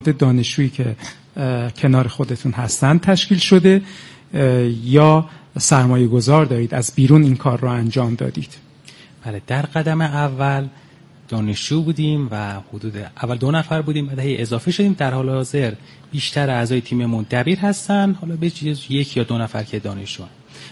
دانشجویی که کنار خودتون هستن تشکیل شده یا سرمایه گذار دارید از بیرون این کار رو انجام دادید؟ بله، در قدم اول دانشجو بودیم و حدود اول 2 نفر بودیم، بعد اضافه شدیم. در حال حاضر بیشتر اعضای تیممون دبیر هستن، حالا به جز 1 یا 2 نفر که دانشجو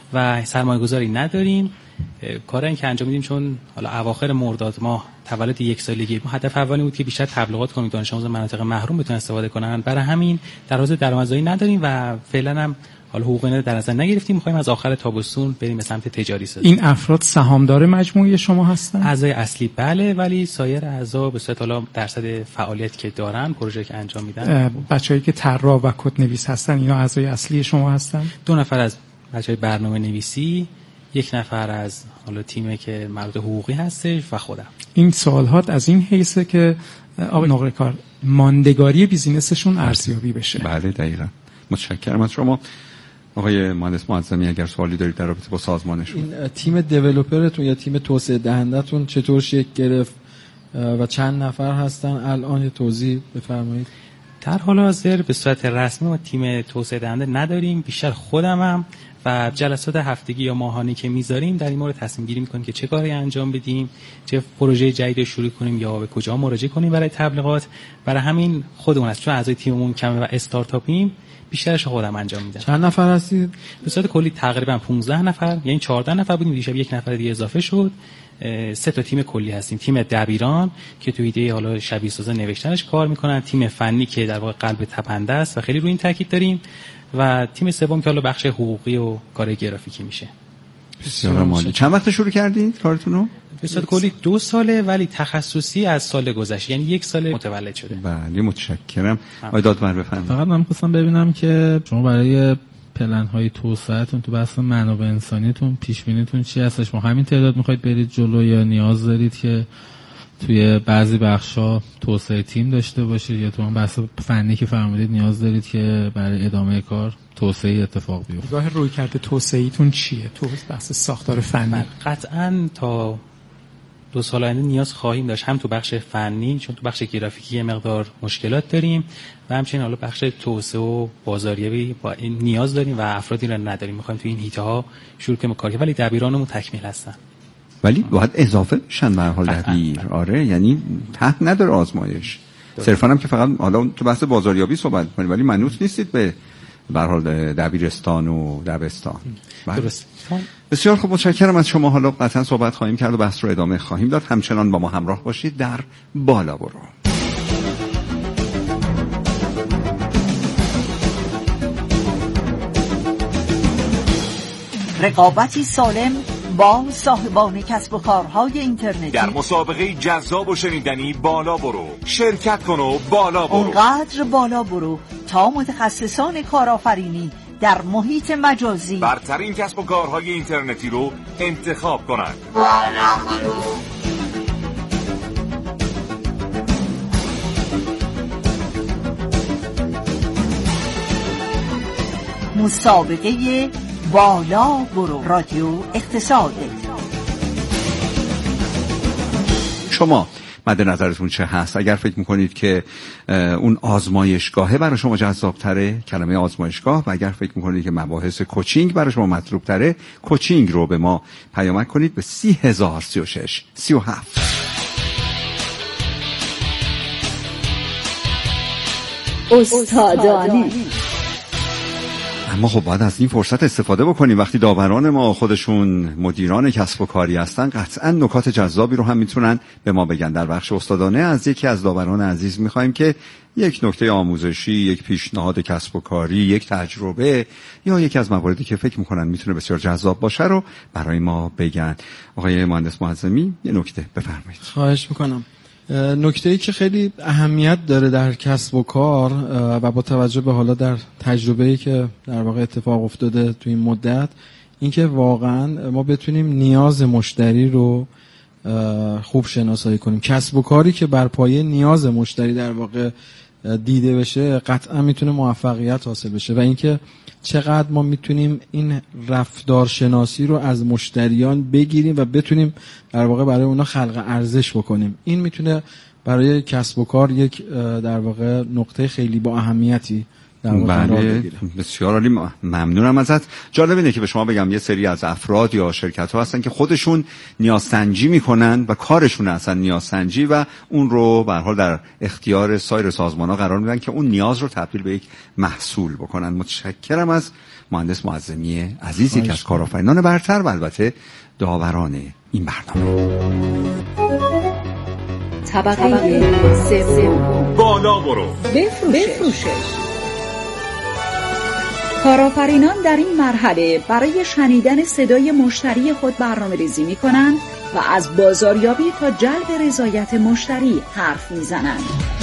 و سرمایه گذاری نداریم. کاری که انجام میدیم چون حالا اواخر مرداد ماه تولد 1 سالگی ما، هدف اولی بود که بیشتر تبلیغات کنیم دانش آموزان مناطق محروم بتونن استفاده کنن. برای همین در حوزه درآمدزایی نداریم و فعلا هم حالا حقوقی در نظر نگرفتیم. می‌خوایم از آخر تابستون بریم به سمت تجاری سازی. این افراد سهامدار مجموعه شما هستن؟ اعضای اصلی بله، ولی سایر اعضا به صورت حالا درصد فعالیتی که دارن، پروژه که انجام میدن، بچه‌ای که طراح و کدنویس هستن اینا اعضای اصلی شما هستن؟ 2 نفر از بچه‌های برنامه‌نویسی، 1 نفر از حالا تیمی که مربوط حقوقی هستش و خودم. این سوالات از این حیثه که آقای نقره‌کار ماندگاری بیزینسشون ارزیابی بشه. بله دقیقاً. متشکرم از شما. آقای مهندس معظمی اگر سوالی دارید در رابطه با سازمانشون. این تیم دیولپرتون یا تیم توسعه دهندتون چطور شکل گرفت و چند نفر هستن الان؟ یه توضیح بفرمایید. در حال حاضر به صورت رسمی ما تیم توسعه دهنده نداریم، بیشتر خودمم و جلسات هفتگی یا ماهانه که میذاریم در این مورد تصمیم گیری میکنیم که چه کاری انجام بدیم، چه پروژه جدید شروع کنیم یا به کجا مراجعه کنیم برای تبلیغات. برای همین خودمون چون اعضای تیممون کمه و استارتاپیم بیشترش خودم انجام میدم. چند نفر هستید؟ به صورت کلی تقریبا 15 نفر، یعنی 14 نفر بودیم، دیشب 1 نفر دیگه اضافه شد. 3 تا تیم کلی هستیم. تیم دبیران که تو ایده حالا شبیه سازی نوشتنش کار میکنن، تیم فنی که در واقع قلب تپنده است و خیلی روی این تاکید داریم، و تیم سوم که حالا بخش حقوقی و کار گرافیکی میشه. بسیار عالی. چند وقت شروع کردید کارتون رو؟ به صورت کلی 2 ساله، ولی تخصصی از سال گذشته، یعنی 1 سال متولد شده. بله متشکرم. آقای دادمر بفرمایید. فقط من خواستم ببینم که شما برای پلن‌های توسعه‌تون تو بحث منابع انسانیتون پیش بینیتون چی هستش؟ ما همین تعداد می‌خواید برید جلو یا نیاز دارید که توی بعضی بخشا توسعه تیم داشته باشید، یا تو اون بحث فنی که فرمودید نیاز دارید که برای ادامه کار توسعه اتفاق بیفته؟ نگاه رویکرد توسعه‌ایتون چیه تو بحث ساختار فنی؟ قطعاً تا 2 سال آینده نیاز خواهیم داشت، هم تو بخش فنی چون تو بخش گرافیکی یه مقدار مشکلات داریم، و همچنین حالا بخش توسعه و بازاریابی با این نیاز داریم و افرادی را نداریم. می‌خوایم تو این حیطه‌ها شروع کنیم کار، ولی دبیرانمون تکمیل هستن. ولی باید اضافه بشن به هر حال دبیر. آره، یعنی ته نداره آزمایش. صرفاً هم که فقط حالا تو بحث بازاریابی صحبت می‌کنیم، ولی منوط نیستید به هر حال دبیرستان و دبستان. درست. بسیار خوب، متشکرم از شما. حالا قطعا صحبت خواهیم کرد و بحث رو ادامه خواهیم داد. همچنان با ما همراه باشید در بالا برو. رقابتی سالم با صاحبان کسب و کارهای اینترنتی در مسابقه جذاب و شنیدنی بالا برو. شرکت کن و بالا برو. اونقدر بالا برو تا متخصصان کارآفرینی در محیط مجازی برترین کسب و کارهای اینترنتی رو انتخاب کنند. مسابقه بالا برو، رادیو اقتصاد. شما مد نظرتون چه هست؟ اگر فکر میکنید که اون آزمایشگاهه برای شما جذاب تره، کلمه آزمایشگاه، و اگر فکر میکنید که مباحث کوچینگ برای شما مطلوب تره، کوچینگ رو به ما پیامک کنید به 30,036 37. استادانی. اما خب باید از این فرصت استفاده بکنیم. وقتی داوران ما خودشون مدیران کسب و کاری هستن، قطعا نکات جذابی رو هم میتونن به ما بگن. در بخش استادانه از یکی از داوران عزیز میخوایم که یک نکته آموزشی، یک پیشنهاد کسب و کاری، یک تجربه یا یکی از مواردی که فکر میکنن میتونه بسیار جذاب باشه رو برای ما بگن. آقای مهندس معظمی یه نکته بفرمایید. خواهش میکنم. نکته‌ای که خیلی اهمیت داره در کسب و کار و با توجه به حالا در تجربه‌ای که در واقع اتفاق افتاده تو این مدت، این که واقعا ما بتونیم نیاز مشتری رو خوب شناسایی کنیم. کسب و کاری که بر پایه نیاز مشتری در واقع دیده بشه قطعا میتونه موفقیت حاصل بشه، و اینکه چقدر ما میتونیم این رفتارشناسی رو از مشتریان بگیریم و بتونیم در واقع برای اونا خلق ارزش بکنیم. این میتونه برای کسب و کار یک در واقع نقطه خیلی با اهمیتی در واقع قرار بگیره. بسیار عالی، ممنونم ازت. جالب اینه که به شما بگم یه سری از افراد یا شرکت ها هستن که خودشون نیازسنجی میکنن و کارشون اصلا نیازسنجی و اون رو به هر حال در اختیار سایر سازمان ها قرار میدن که اون نیاز رو تبدیل به یک محصول بکنن. متشکرم از مهندس معظمی عزیز، یکی از کارآفرینان برتر و البته داوران این برنامه. طبقه سوم، بالا برو، بفروشش. کارآفرینان در این مرحله برای شنیدن صدای مشتری خود برنامه‌ریزی می‌کنند و از بازاریابی تا جلب رضایت مشتری حرف می‌زنند.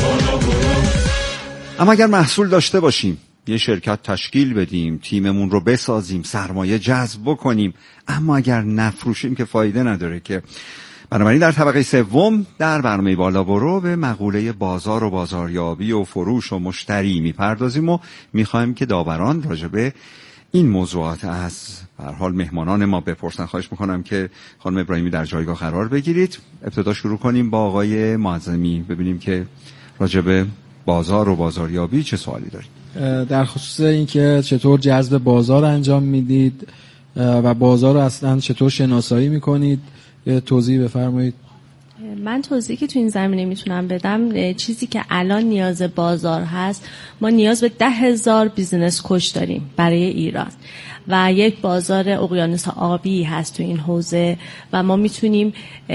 اما اگر محصول داشته باشیم، یه شرکت تشکیل بدیم، تیممون رو بسازیم، سرمایه جذب بکنیم، اما اگر نفروشیم که فایده نداره که. بنابراین در طبقه سوم در برنامه بالا برو به مقوله بازار و بازاریابی و فروش و مشتری میپردازیم و میخوایم که داوران راجبه این موضوعات از به هر حال مهمانان ما بپرسن. خواهش میکنم که خانم ابراهیمی در جایگاه قرار بگیرید. ابتدا شروع کنیم با آقای معظمی، ببینیم که راجبه بازار و بازاریابی چه سوالی دارید. در خصوص اینکه چطور جذب بازار انجام میدید و بازار رو اصلا چطور شناسایی میکنید توضیح بفرمایید. من توضیحی که تو این زمینه میتونم بدم، چیزی که الان نیاز بازار هست، ما نیاز به 10,000 بیزینس کوچ داریم برای ایران و یک بازار اقیانوس آبی هست تو این حوزه و ما میتونیم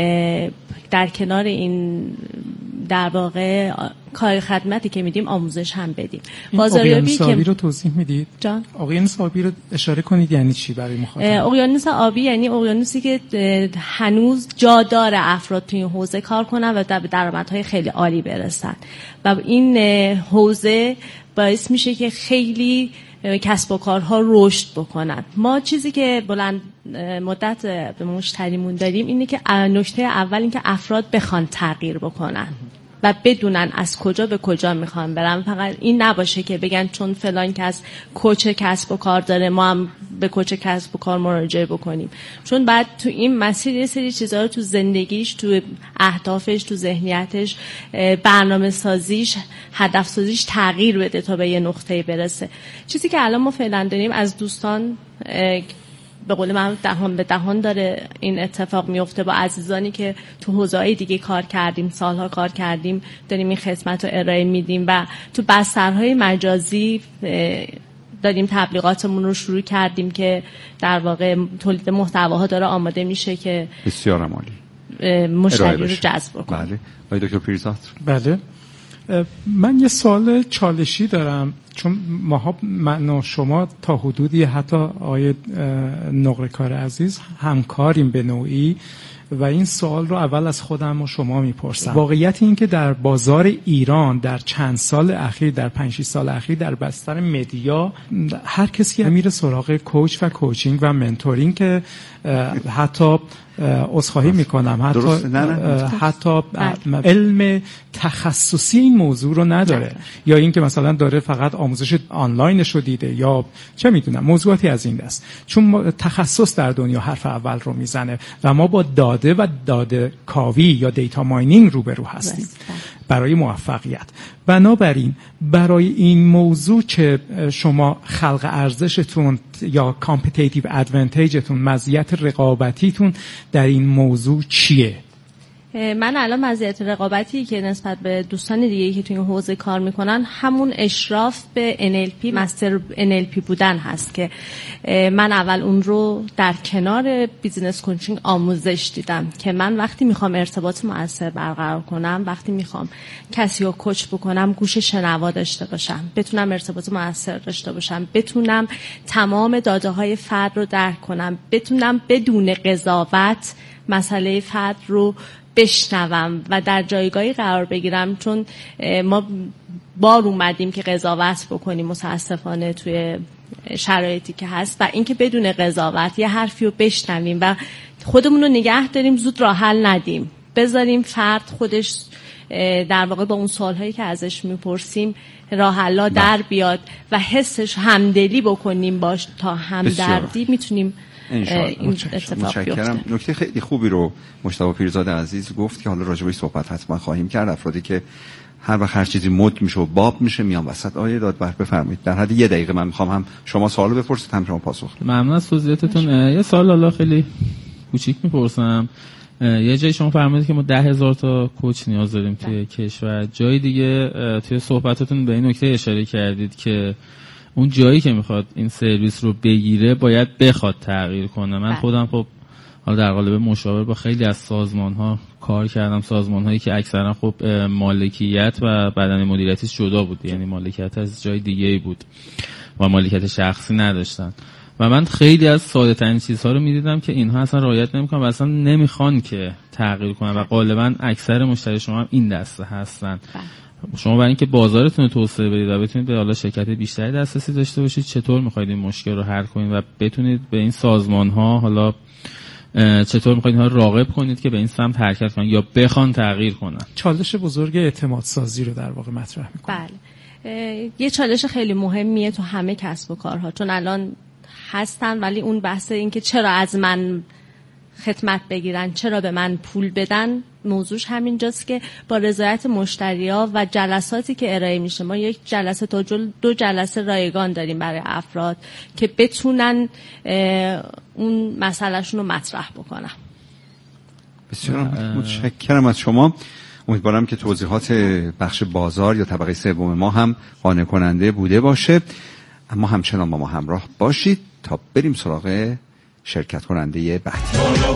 در کنار این در واقع کار خدمتی که میدیم آموزش هم بدیم. بازاریابی که رو توضیح میدید؟ جان اقیانوس آبی رو اشاره کنید یعنی چی برای مخاطب؟ اقیانوس آبی یعنی اقیانوسی که هنوز جا داره افراد تو این حوزه کار کنن و به درآمدهای خیلی عالی برسن و این حوزه باعث میشه که خیلی کسب و کارها رشد بکنن. ما چیزی که بلند مدت به مشتریمون داریم اینه که نکته اول این که افراد بخوان تغییر بکنن و بدونن از کجا به کجا میخوان برن. فقط این نباشه که بگن چون فلان کس کوچ کسب و کار داره ما هم به کوچ کسب و کار مراجعه بکنیم، چون بعد تو این مسیر یه سری چیزا رو تو زندگیش، تو اهدافش، تو ذهنیتش، برنامه سازیش، هدف سازیش تغییر بده تا به یه نقطه‌ای برسه. چیزی که الان ما فعلا داریم از دوستان به قول من دهان به دهان داره این اتفاق میفته با عزیزانی که تو حوزه‌های دیگه کار کردیم، سالها کار کردیم، داریم این خدمت رو ارائه میدیم و تو بسترهای مجازی داریم تبلیغاتمون رو شروع کردیم که در واقع تولید محتواها داره آماده میشه که بسیار عالی مشتری رو جذب کنه. بله. آقای دکتر پیرزاد. بله. من یه سوال چالشی دارم، چون من و شما تا حدودی حتی آقای نقره‌کار عزیز همکاریم به نوعی و این سوال رو اول از خودم و شما میپرسم. واقعیت این که در بازار ایران در چند سال اخیر، در 5-6 سال اخیر در بستر مدیا هر کسی میره سراغ کوچ و کوچینگ و منتورینگ که حتی عذرخواهی میکنم حتی علم تخصصی این موضوع رو نداره یا این که مثلا داره فقط آموزش آنلاینش رو دیده یا چه میدونم موضوعاتی از این دست، چون تخصص در دنیا حرف اول رو میزنه و ما با داده و داده کاوی یا دیتا ماینینگ روبرو هستیم برای موفقیت. بنابراین برای این موضوع که شما خلق ارزشتون یا کامپتیتیو ادوانتیجتون، مزیت رقابتیتون در این موضوع چیه؟ من الان مزیت رقابتی که نسبت به دوستان دیگه‌ای که توی این حوزه کار میکنن همون اشراف به NLP، مستر NLP بودن هست که من اول اون رو در کنار بیزینس کوچینگ آموزش دیدم که من وقتی میخوام ارتباط مؤثر برقرار کنم، وقتی میخوام کسی رو کوچ بکنم، گوش شنوا داشته باشم، بتونم ارتباط مؤثر داشته باشم، بتونم تمام داده های فرد رو درک کنم، بتونم بدون قضاوت مسئله فرد رو بشنوم و در جایگاهی قرار بگیرم، چون ما بار اومدیم که قضاوت بکنیم متاسفانه توی شرایطی که هست و اینکه بدون قضاوت یه حرفی رو بشنویم و خودمون رو نگه داریم، زود راه حل ندیم، بذاریم فرد خودش در واقع با اون سوالهایی که ازش میپرسیم راه حل در بیاد و حسش همدلی بکنیم باش تا همدردی میتونیم این اتفاق بیفته. نکته خیلی خوبی رو مجتبی پیرزاده عزیز گفت که حالا راجع بهش صحبت حتما خواهیم کرد. افرادی که هر وقت هر چیزی مد میشه و باب میشه میان وسط. آیه دادبر بفرمایید. در حد 1 دقیقه من میخوام هم شما سوالو بپرسید هم شما پاسخ. ممنون از توضیحاتتون. یه سوال حالا خیلی کوچیک میپرسم. یه جایی شما فرمودید که ما 10,000 تا کوچ نیاز داریم توی کشور. جای دیگه توی صحبتاتون به این نکته اشاره کردید که اون جایی که میخواد این سرویس رو بگیره باید بخواد تغییر کنه. من خودم خب حالا در قالب مشاور با خیلی از سازمان‌ها کار کردم، سازمان‌هایی که اکثرا خب مالکیت و بدنه مدیریتیش جدا بود، یعنی مالکیت از جای دیگه‌ای بود و مالکیت شخصی نداشتن و من خیلی از ساده‌ترین چیزها رو می‌دیدم که اینها اصلا رعایت نمی‌کنن و اصلا نمی‌خوان که تغییر کنن و غالبا اکثر مشتری شما هم این دسته هستن. شما برای اینکه بازارتون رو توسعه بدید و بتونید به حالا شرکت بیشتری دسترسی داشته باشید، چطور می‌خواید این مشکل رو حل کنید و بتونید به این سازمان‌ها حالا چطور می‌خواید اینها راغب کنید که به این سمت حرکت کنن یا بخوان تغییر کنن؟ چالش بزرگ اعتماد سازی رو در واقع مطرح می‌کنه. بله. یه چالش خیلی مهمیه تو همه کسب و کارها، چون الان هستن ولی اون بحث این که چرا از من خدمت بگیرن، چرا به من پول بدن، موضوعش همینجاست که با رضایت مشتری‌ها و جلساتی که ارائه میشه، ما یک جلسه تا 2 جلسه رایگان داریم برای افراد که بتونن اون مسئلهشون رو مطرح بکنن. بسیار متشکرم از شما. امیدوارم که توضیحات بخش بازار یا طبقه سوم ما هم قانع کننده بوده باشه، اما همچنان با ما همراه باشید تا بریم سراغ شرکت کننده بعدی.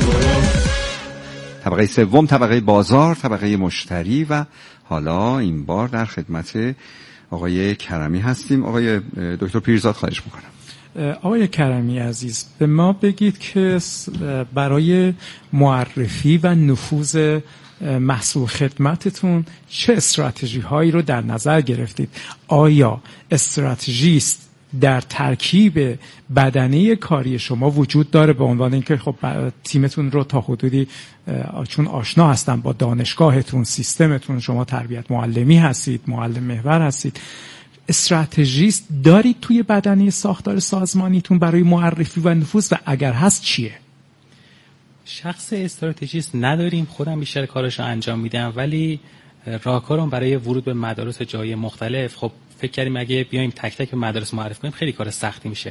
طبقه سوم، طبقه بازار، طبقه مشتری و حالا این بار در خدمت آقای کرمی هستیم. آقای دکتر پیرزاد خواهش میکنم. آقای کرمی عزیز، به ما بگید که برای معرفی و نفوذ محصول خدمتتون چه استراتژی هایی رو در نظر گرفتید؟ آیا استراتژیست در ترکیب بدنه کاری شما وجود داره، به عنوان اینکه خب تیمتون رو تا حدودی چون آشنا هستن با دانشگاهتون، سیستمتون، شما تربیت معلمی هستید، معلم محور هستید، استراتژیست دارید توی بدنه ساختار سازمانیتون برای معرفی و نفوذ و اگر هست چیه؟ شخص استراتژیست نداریم، خودم بیشتر کارش رو انجام میدم، ولی راهکارم برای ورود به مدارس جای مختلف، خب فکر کردیم اگه بیایم تک تک به مدارس معرفی کنیم خیلی کار سختی میشه.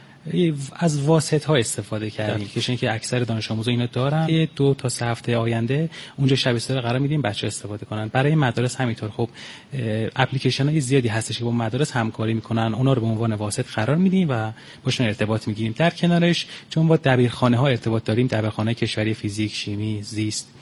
از واسطه‌ها استفاده کردیم که اکثر دانش آموزا اینو دارن. 2 تا 3 هفته آینده اونجا شب استراحت قرار میدیم بچه‌ها استفاده کنن. برای مدارس همینطور خب اپلیکیشن‌های زیادی هستش که با مدارس همکاری میکنن، اونا رو به عنوان واسط قرار میدیم و باشون ارتباط میگیریم. در کنارش چون با دبیرخانه‌ها ارتباط داریم، دبیرخانه کشوری فیزیک، شیمی، زیست،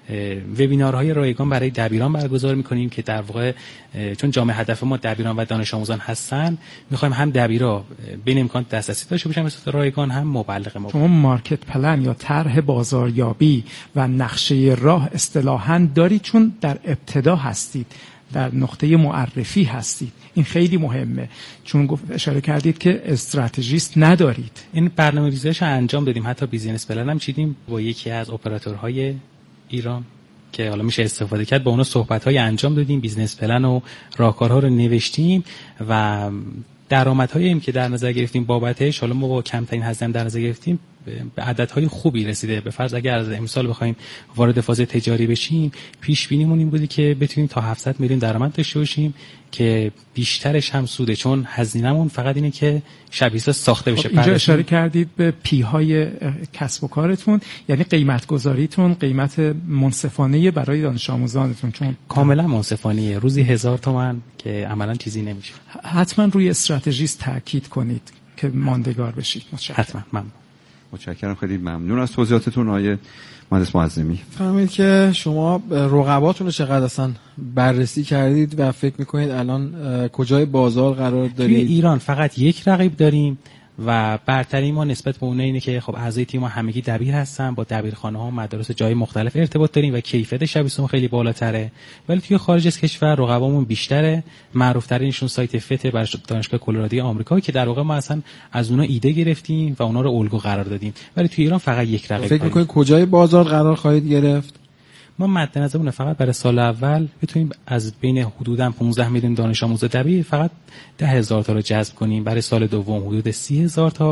وبینارهای رایگان برای دبیران برگزار میکنیم که در واقع چون جامعه هدف ما دبیران و دانش آموزان هستن، میخوایم هم دبیرا بین امکان دسترسی داشته باشن به صورت رایگان، هم مبلغ ما. شما مارکت پلن یا طرح بازاریابی و نقشه راه اصطلاحاً دارید، چون در ابتدا هستید، در نقطه معرفی هستید. این خیلی مهمه، چون اشاره کردید که استراتژیست ندارید. این برنامه‌ریزیش انجام دادیم، حتی بیزینس پلن هم چیدیم با یکی از اپراتورهای ایران که حالا میشه استفاده کرد، با اونا صحبت‌های انجام دادیم، بیزنس پلن و راهکارها رو نوشتیم و درآمدهایی که در نظر گرفتیم بابتش، حالا ما با کمترین هزینه در نظر گرفتیم، به عددهای خوبی رسیده. به فرض اگر از امسال بخوایم وارد فاز تجاری بشیم، پیش بینیمون این بودی که بتونیم تا 700 میلیون درآمد داشته باشیم که بیشترش هم سوده، چون هزینه‌مون فقط اینه که شبیه ساخته بشه. اینجا اشاره کردید به پی های کسب و کارتون، یعنی قیمت گذاریتون قیمت منصفانه برای دانش آموزانتون، چون کاملا منصفانه، روزی 1000 تومان که عملا چیزی نمیشه. حتما روی استراتژیست تاکید کنید که ماندگار بشید. حتما. ممنون. متشکرم، خیلی ممنون از توضیحاتتون آقای مهندس معظمی. فهمید که شما رقباتون رو چقدر اصلا بررسی کردید و فکر میکنید الان کجای بازار قرار دارید؟ توی ایران فقط یک رقیب داریم و برتری ما نسبت به اونها اینه که خب اعضای تیم ما همگی دبیر هستن، با دبیرخانه‌ها و مدارس جای مختلف ارتباط داریم و کیفیت شبیه‌سازی خیلی بالاتره. ولی توی خارج از کشور رقبامون بیشتره، معروف ترینشون سایت فت برای دانشگاه کلرادو آمریکا که در واقع ما اصلا از اونها ایده گرفتیم و اونا رو الگو قرار دادیم. ولی توی ایران فقط یک رقیب. فکر می‌کنید کجای بازار قرار خواهید گرفت؟ ما مد نظرمونه فقط برای سال اول بتونیم از بین حدوداً 15 میلیون دانش آموز دبیر فقط 10,000 تا رو جذب کنیم، برای سال دوم حدود 30,000 تا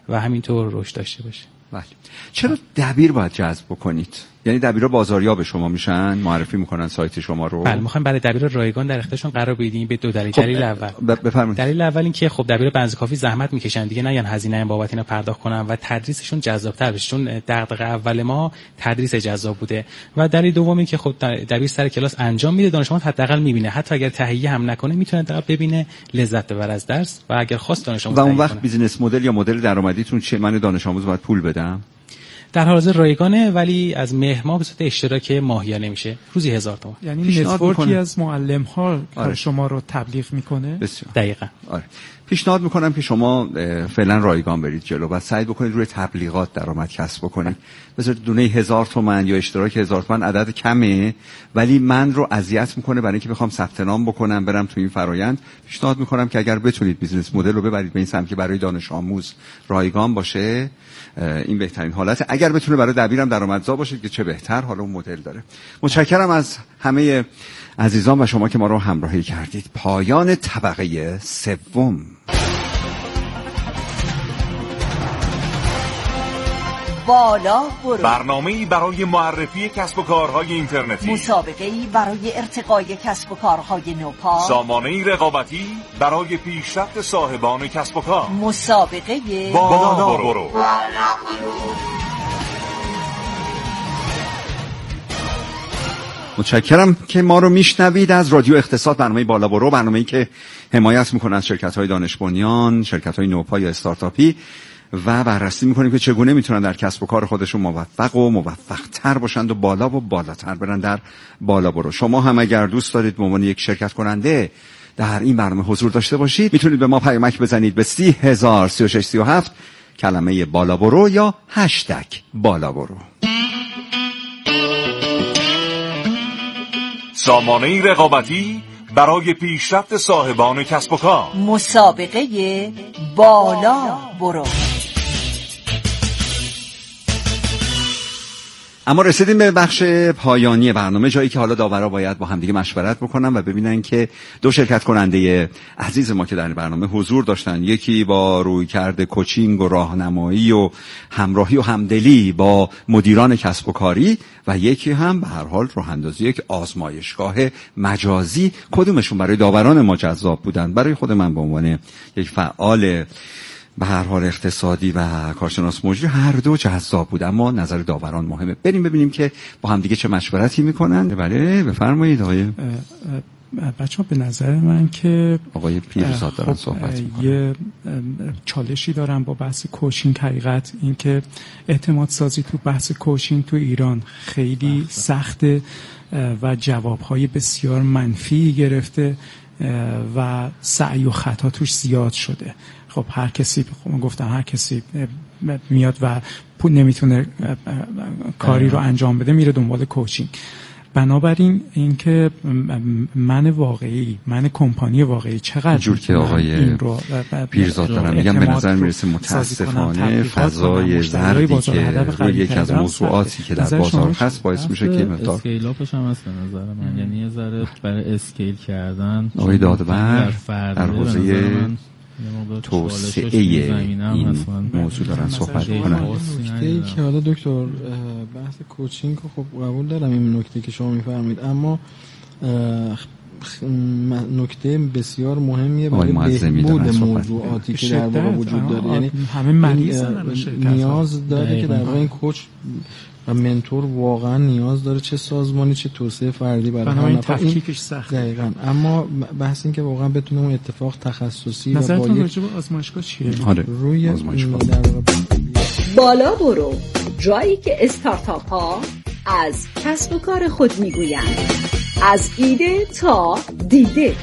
و همینطور رشد داشته باشه. بله. چرا دبیر باید جذب بکنید؟ یعنی دبیرها بازاریاب شما میشن، معرفی میکنن سایت شما رو؟ بله، میخوایم برای دبیر رایگان در اختیارشون قرار بدیم به دو دلیل. دلیل اول بفرمایید. دلیل اول این که خب دبیر بنز کافی زحمت میکشن دیگه، نه یعنی هزینه بابت اینا پرداخت کنن و تدریسشون جذاب‌تر بشه، چون دغدغه اول ما تدریس جذاب بوده. و دلیل دومی که خب دبیر سر کلاس انجام میده، دانش آموز حداقل میبینه، حتی اگر تهیه هم نکنه میتونه حداقل ببینه، لذت ببره از درس و اگر خواست دانش آموز. و اون وقت بیزینس مدل یا مدل درآمدیتون چیه؟ من دانش آموز باید پول بدم؟ در حال حاضر رایگانه، ولی از مهر ماه به صورت اشتراک ماهیانه میشه، روزی 1000 تومان. یعنی نتورکی از معلم ها شما رو تبلیغ میکنه. بسیار دقیقاً. آره. پیشنهاد میکنم که شما فعلا رایگان برید جلو و سعی بکنید روی تبلیغات درآمد کسب بکنید. بذارید دونه 1000 تومان یا اشتراک 1000 تومان عدد کمه، ولی من رو اذیت میکنه برای اینکه بخوام ثبت نام بکنم برم تو این فرآیند. پیشنهاد میکنم که اگر بتونید بیزینس مدل رو ببرید به این سمت که برای دانش آموز رایگان باشه، این بهترین حالت. اگر بتونه برای دبیرم درآمدزا باشه که چه بهتر، حالا اون مدل داره. متشکرم از همه عزیزان و شما که ما رو همراهی کردید. پایان طبقه سوم. بالا برو، برنامه‌ای برای معرفی کسب و کارهای اینترنتی، مسابقه‌ای برای ارتقای کسب و کارهای نوپا، سامانه‌ای رقابتی برای پیشرفت صاحبان کسب و کار، مسابقه بالا برو. متشکرم که ما رو میشنوید از رادیو اقتصاد. برنامه بالا برو، برنامه‌ای که حمایت میکنه از شرکت‌های دانش بنیان، شرکت‌های نوپا یا استارتاپی، و بررسی میکنیم که چگونه میتونن در کسب و کار خودشون موفق و موفق‌تر باشند و بالا و بالاتر برن در بالا برو. شما هم اگر دوست دارید به عنوان یک شرکت کننده در این برنامه حضور داشته باشید، میتونید به ما پیامک بزنید به 3003637 کلمه بالا برو یا هشتگ بالا برو. سامانه‌ای رقابتی برای پیشرفت صاحبان کسب و کار، مسابقه بالا برو. اما رسیدیم به بخش پایانی برنامه، جایی که حالا داورا باید با همدیگه مشورت بکنن و ببینن که دو شرکت کننده عزیز ما که در برنامه حضور داشتن، یکی با رویکرد کوچینگ و راهنمایی و همراهی و همدلی با مدیران کسب و کاری، و یکی هم به هر حال راه اندازی یک آزمایشگاه مجازی، کدومشون برای داوران ما جذاب بودن؟ برای خود من به عنوان یک فعال به هر حال اقتصادی و کارشناس مجری هر دو جذاب بود، اما نظر داوران مهمه. بریم ببینیم که با هم دیگه چه مشورتی میکنن. بله بفرمایید آقای بچه‌ها. به نظر من که آقای پیرزاد دارن صحبت میکنن. یه چالشی دارم با بحث کوچینگ. حقیقت این که اعتماد سازی تو بحث کوچینگ تو ایران خیلی سخته و جوابهای بسیار منفی گرفته و سعی و خطا توش زیاد شده. خب هر کسی میاد و نمیتونه کاری رو انجام بده، میره دنبال کوچینگ. بنابراین اینکه من کمپانی واقعی چقدر جور که آقای پیرزاد دارم میگم، به نظر میرسه متاسفانه فضای زردی که روی یکی از موضوعاتی که در بازار هست باعث میشه که مقدار اسکیل اپش هم هست به نظر من، یعنی یه ذره برای اسکیل کردن آقای دادور در حوزه توسعه این موضوع دارن صحبت میکنن. نکته‌ای که حالا دکتر بحث کوچینگ رو خب قبول دارم، این نکته که شما میفرمایید، اما نکته بسیار مهمیه برای بهبود موضوعاتی که در واقع وجود داره. یعنی همه مریض نیاز داره که در واقع این کوچ و منتور واقعا نیاز داره، چه سازمانی چه توسعه فردی برای هر نفر. تفکیکش سخته. دقیقاً. اما بحث این که واقعا بتونه اون اتفاق تخصصی و با راجع به آزمایشگاه چیه؟ روی آزمایشگاه بالا برو، جایی که استارتاپ ها از کسب و کار خود میگویند، از ایده تا دیده.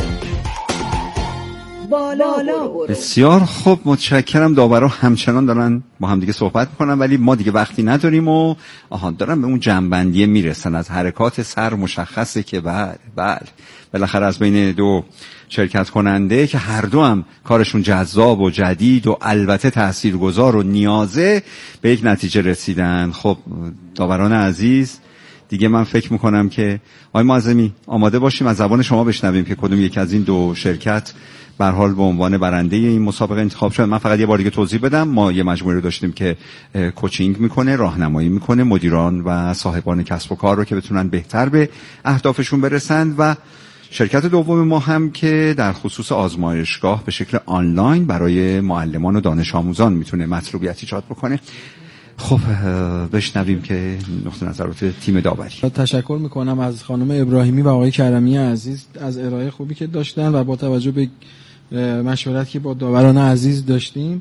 بالا برو. بسیار خوب، متشکرم. داورا همچنان دارن با هم دیگه صحبت میکنن، ولی ما دیگه وقتی نداریم و دارن به اون جنبندی میرسن. از حرکات سر مشخصه که بله بالاخره از بین دو شرکت کننده که هر دو هم کارشون جذاب و جدید و البته تاثیرگذار و نیازه، به یک نتیجه رسیدن. خب داوران عزیز، دیگه من فکر میکنم که آقای معظمی آماده باشیم از زبان شما بشنویم که کدوم یک از این دو شرکت به هر حال به عنوان برنده این مسابقه انتخاب شد. من فقط یه بار دیگه توضیح بدم، ما یه مجموعه رو داشتیم که کوچینگ میکنه، راهنمایی میکنه مدیران و صاحبان کسب و کار رو که بتونن بهتر به اهدافشون برسند، و شرکت دوم ما هم که در خصوص آزمایشگاه به شکل آنلاین برای معلمان و دانش آموزان میتونه مطلوبیت ایجاد بکنه. خب بشنویم که نقطه نظرات تیم داوری. تشکر میکنم از خانم ابراهیمی و آقای کرمی عزیز از ارائه خوبی که داشتن و با توجه به مشورتی که با داوران عزیز داشتیم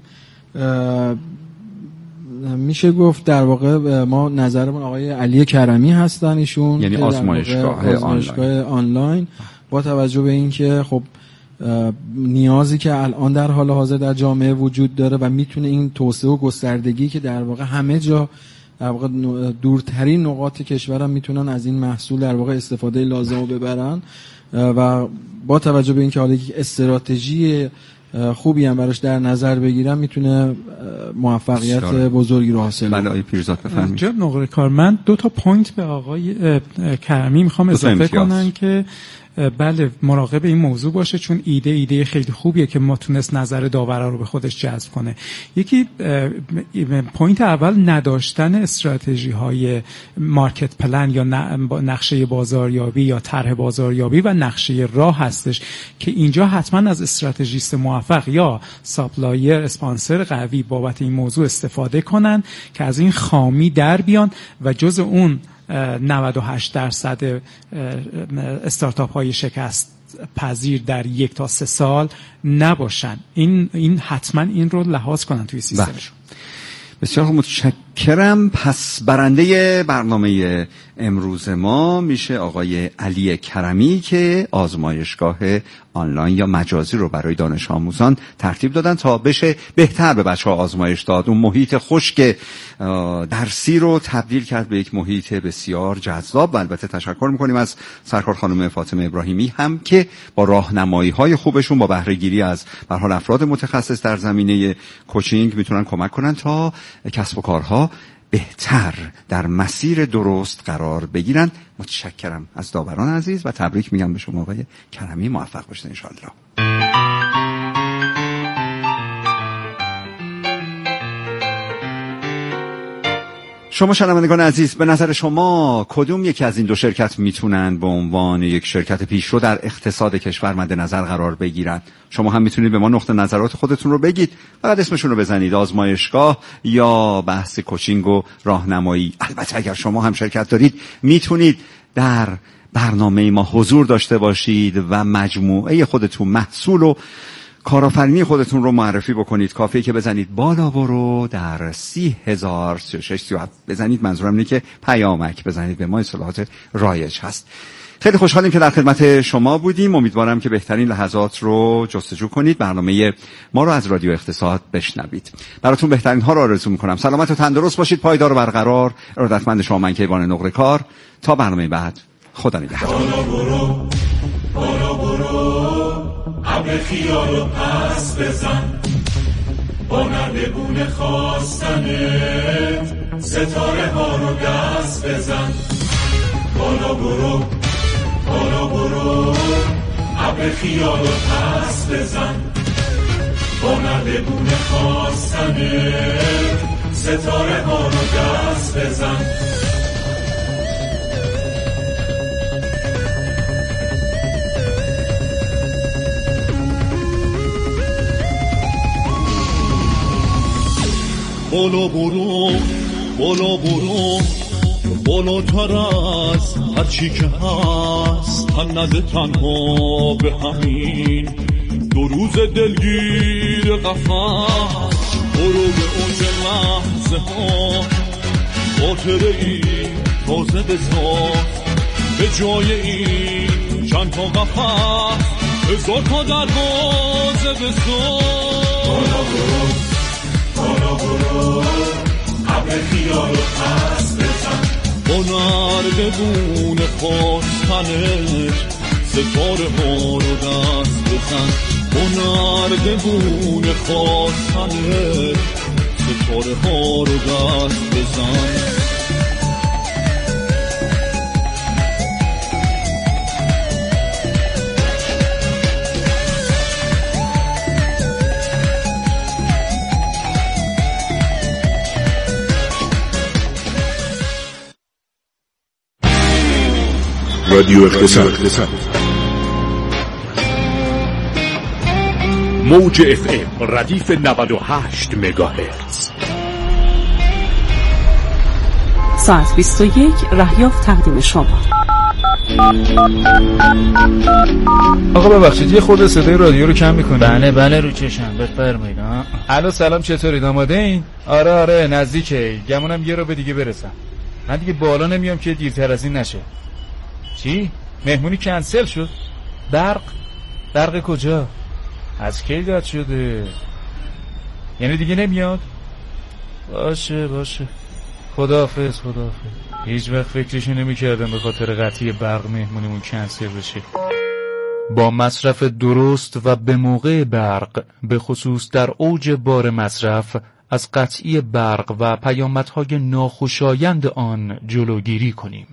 میشه گفت در واقع ما نظرمون آقای علی کرمی هستن، ایشون یعنی آزمایشگاه آنلاین با توجه به اینکه خب نیازی که الان در حال حاضر در جامعه وجود داره و میتونه این توسعه و گستردگی که در واقع همه جا در واقع دورترین نقاط کشور هم میتونن از این محصول در واقع استفاده لازم رو ببرن و با توجه به اینکه حالا یک استراتژی خوبی هم براش در نظر بگیرم میتونه موفقیت بزرگی رو حاصل کنه. بله پیرزاد بفرمایید. جناب نقره کار، من 2 تا پوینت به آقای کرمی میخوام اضافه کنم که بله مراقب این موضوع باشه، چون ایده خیلی خوبیه که ما تونست نظر داورا رو به خودش جذب کنه. یکی پوینت اول نداشتن استراتژی های مارکت پلن یا نقشه بازاریابی یا طرح بازاریابی و نقشه راه هستش که اینجا حتما از استراتژیست موفق یا ساپلایر اسپانسر قوی بابت این موضوع استفاده کنن که از این خامی در بیان و جز اون 98% استارتاپ های شکست پذیر در 1 تا 3 سال نباشن. این حتما این رو لحاظ کنن توی سیستمشون. بسیار متشکرم. پس برنده برنامه امروز ما میشه آقای علی کرمی که آزمایشگاه آنلاین یا مجازی رو برای دانش آموزان ترتیب دادن تا بشه بهتر به بچه‌ها آزمایش داد. اون محیط خشک درسی رو تبدیل کرد به یک محیط بسیار جذاب. و البته تشکر میکنیم از سرکار خانم فاطمه ابراهیمی هم که با راهنمایی‌های خوبشون با بهره گیری از به هر حال افراد متخصص در زمینه کوچینگ میتونن کمک کنن تا کسب و کارها بهتر در مسیر درست قرار بگیرن. متشکرم از داوران عزیز و تبریک میگم به شما آقای کرمی. موفق باشید ان شاءالله. شما شنوندگان عزیز، به نظر شما کدوم یکی از این 2 شرکت میتونن به عنوان یک شرکت پیشرو در اقتصاد کشور مد نظر قرار بگیرن؟ شما هم میتونید به ما نقطه نظرات خودتون رو بگید، فقط اسمشون رو بزنید، آزمایشگاه یا بحث کوچینگ و راهنمایی. البته اگر شما هم شرکت دارید میتونید در برنامه ما حضور داشته باشید و مجموعه خودتون محصول و کارآفرینی خودتون رو معرفی بکنید. کافیه که بزنید بالا برو در 30,036 بزنید، منظورم اینه که پیامک بزنید، به ما اصطلاحات رایج هست. خیلی خوشحالیم که در خدمت شما بودیم. امیدوارم که بهترین لحظات رو جستجو کنید، برنامه ما رو از رادیو اقتصاد بشنوید. براتون بهترین ها رو آرزو میکنم. سلامت و تندرست باشید، پایدار و برقرار. ارادتمند شما من کیوان نقره کار. تا برنامه بعد، خدا نگهدار. ابر خیال رو پس بزن، با نردبون خواستنت ستاره ها رو دست بزن. بالا برو ابر خیال رو پس بزن، با نردبون خواستنت ستاره ها رو دست بزن. بالا برو بالاتر از هر چی که هست، تن نده تنها به همین 2 روز دلگیر قفس. برو به اوج لحظه ها خاطره ای تازه بساز، به جای این چند تا قفس 1000 تا دروازه بساز. بالا برو ابر خیال رو پس بزن، با نردبون خواستنت ستاره ها رو دست بزن. با نردبون خواستنت ستاره ها رو دست بزن. رادیو اقتصاد. موج FM ردیف 98 مگاهرتز. ساعت 21 رهیافت تقدیم شما. آقا ببخشید یه خورده صدای رادیو رو کم میکنید؟ بله رو چشم بفرمایید. الو سلام، چطورید؟ آماده این؟ آره نزدیکه، گمونم یه رو به دیگه برسم. من دیگه بالا نمیام که دیرتر از این نشه. چی؟ مهمونی کنسل شد؟ برق کجا؟ از کی قطع شده؟ یعنی دیگه نمیاد؟ باشه خداحافظ. هیچ وقت فکرشو نمی‌کردم به خاطر قطعی برق مهمونیمون کنسل بشه. با مصرف درست و به موقع برق، به خصوص در اوج بار مصرف، از قطعی برق و پیامدهای ناخوشایند آن جلوگیری کنیم.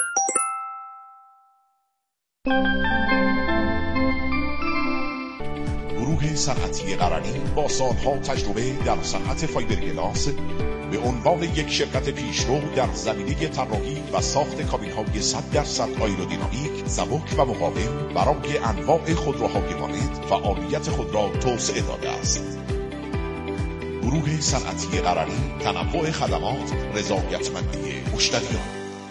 گروه صنعتی قرنی با سالها تجربه در صنعت فایبرگلاس به عنوان یک شرکت پیشرو در زمینه طراحی و ساخت کابین‌های 100% آیرودینامیک، سبک و مقاوم برای انواع خودروهای مانند فعالیت خود را توسعه داده است. گروه صنعتی قرنی، تنوع خدمات، رضایتمندی مشتریان.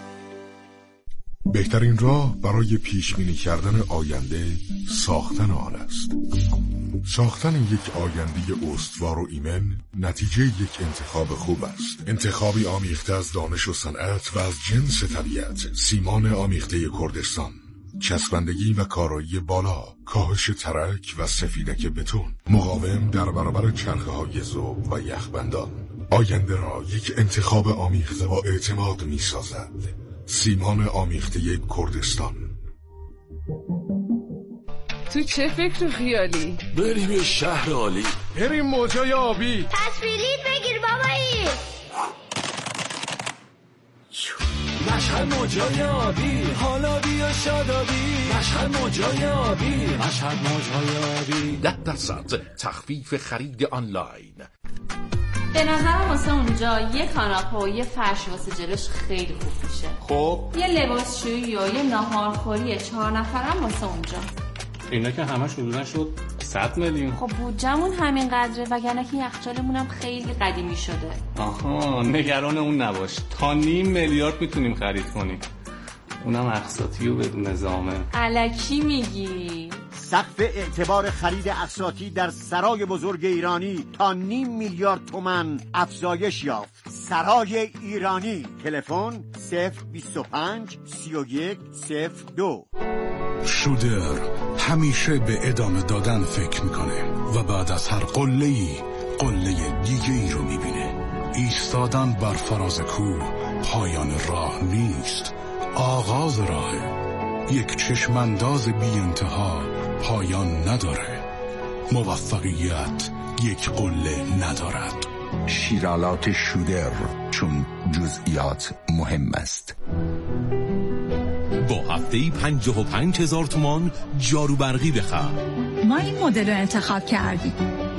بهترین راه برای پیش‌بینی کردن آینده ساختن آن است. ساختن یک آینده استوار و ایمن نتیجه یک انتخاب خوب است. انتخابی آمیخته از دانش و صنعت و از جنس طبیعت. سیمان آمیخته کردستان، چسبندگی و کارایی بالا، کاهش ترک و سفیدک بتون، مقاوم در برابر چرخه‌های ذوب و یخبندان. آینده را یک انتخاب آمیخته با اعتماد می‌سازد. سیمان آمیخته کردستان. تو چه فکر و خیالی؟ بریم یه شهر عالی، بریم موجای آبی. تصویریت بگیر بابایی. مشهد موجای آبی، حالا بیا شادابی. مشهد موجای آبی، مشهد موجای آبی. 10% تخفیف خرید آنلاین. به نظرم واسه اونجا یه کاناپه و یه فرش واسه جلوش خیلی خوب میشه. خب یه لباسشویی و یه ناهارخوری 4 نفرم واسه اونجا. اینا که همش حدوداً شد 100 میلیون. خب بودجمون همین قدره، وگرنه که یخچالمون هم خیلی قدیمی شده. آها، نگران اون نباش، تا 5 میلیارد میتونیم خرید کنیم، اونم اقساطی و بدون زامن. الکی میگی؟ سقف اعتبار خرید اقساطی در سرای بزرگ ایرانی تا 5 میلیارد تومان افزایش یافت. سرای ایرانی، تلفن 025 31 02. شودر همیشه به ادامه دادن فکر میکنه و بعد از هر قله‌ای قله دیگه ای رو میبینه. ایستادن بر فراز کوه پایان راه نیست، آغاز راهه. یک چشمانداز بی انتها پایان نداره. موفقیت یک قله ندارد. شیرالات شودر، چون جزئیات مهم است. با هفته‌ای 55,000 تومان جارو برقی بخر. ما این مدل رو انتخاب کردیم.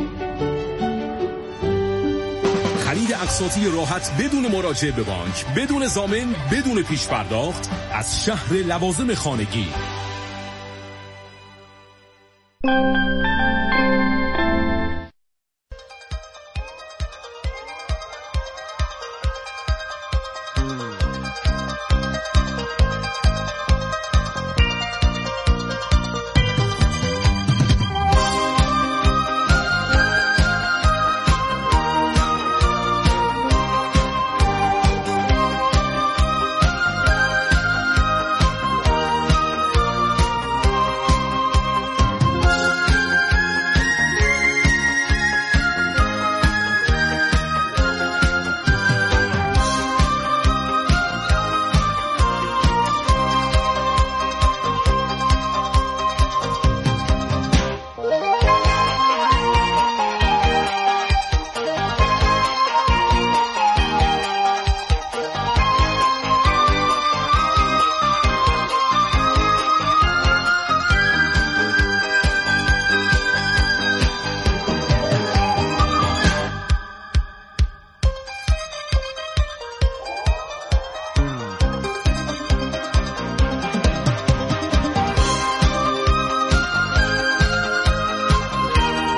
خرید اقساطی راحت بدون مراجعه به بانک، بدون ضامن، بدون پیش پرداخت از شهر لوازم خانگی.